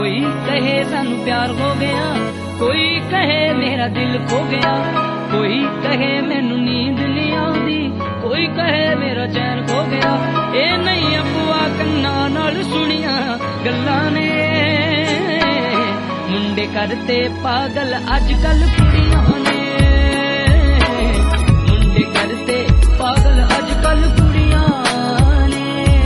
कोई कहे सानू प्यार हो गया, कोई कहे मेरा दिल खो गया, कोई कहे मैनू नींद नहीं आउंदी, कोई कहे मेरा चैन खो गया। ए नहीं अफवाह कन्ना नाल सुनिया गल्लां ने, मुंडे करते पागल अजकल कुड़ियां ने, मुंडे करते पागल अजकल कुड़ियां ने।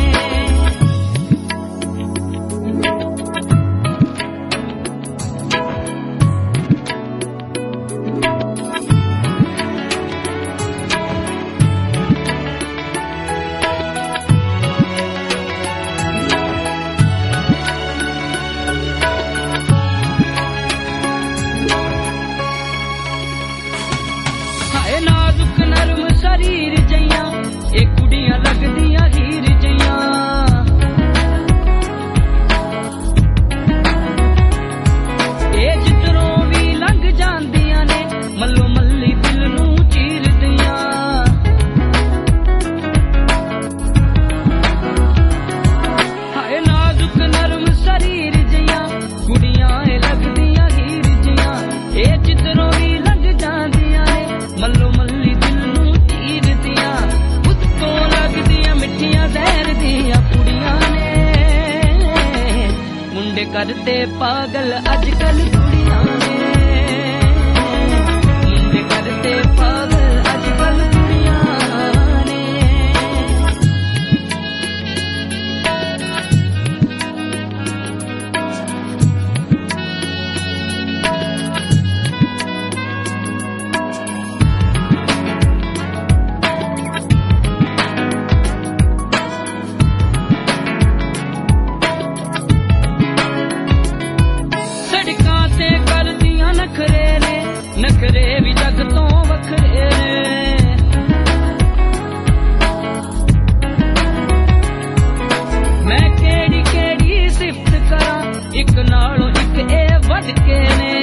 नाजुक नरम शरीर जइयां ए कुड़ियां लगदियां हीर जइयां, ए जिधरों भी लंघ जांदियां ने मल्लो मल्ली दिल नू चीर दियां। हाय नाजुक नरम शरीर जइयां कुड़ियां ए लगदियां हीर जइयां, ए जिधरों भी लंघ जांदियां ने मल्लो मल्ली दिल नू चीर दियां। उत्तों लगदियां मिठियां जहर दियां कुड़ियां ने, मुंडे करते पागल अजकल कुड़ियां ने, मुंडे करते पागल अजकल कुड़ियां ने। सड़कां ते करदियां नखरे ने, नखरे भी जग तो वखरे ने। मैं केड़ी केड़ी सिफत करा, इक नालों इक ए वध के ने।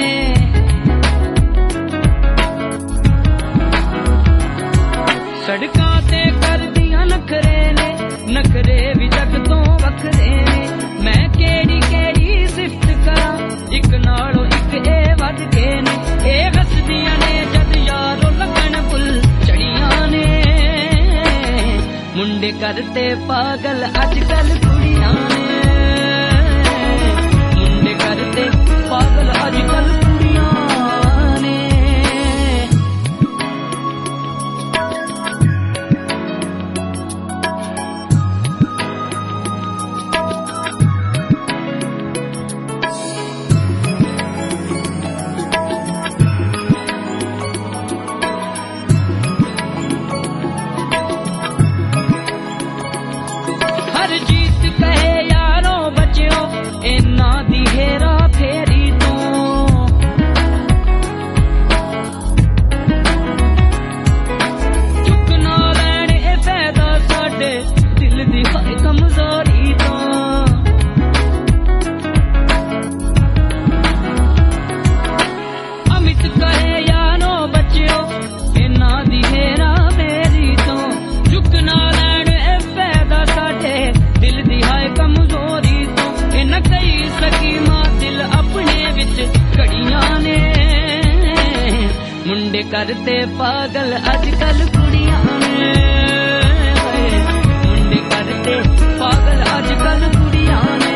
सड़कां ते करदियां नखरे ने, नखरे भी जग तो वखरे ने। मैं केड़ी केड़ी सिफत करा, इक नालों इक ए वध के ने। ए हसदियां ने जद यारों लगन फुल चढ़ियां ने, मुंडे करते पागल अजकल कुड़ियां ने, मुंडे करते पागल अजकल कुड़ियां ने। हर जीत कहे यारों बच्चों इन्ना दी हेरा फेरी तो, चुक ना लैण ए फायदा साडे दिल दी हाय कमजोरी तो। अमित कहे यारों बच्चों इन्ना दी हेरा फेरी तो, चुक ना लैण ए फायदा साडे दिल दी हाय कमजोरी तो। इन कई सकीमां दिल अपने विच घड़ियां ने, मुंडे करते पागल अजकल कुड़ियां ने, मुंडे करते पागल अजकल कुड़ियां ने,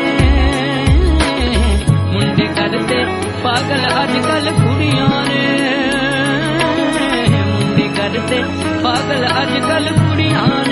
मुंडे करते पागल अजकल कुड़ियां ने, मुंडे करते पागल अजकल कुड़ियां।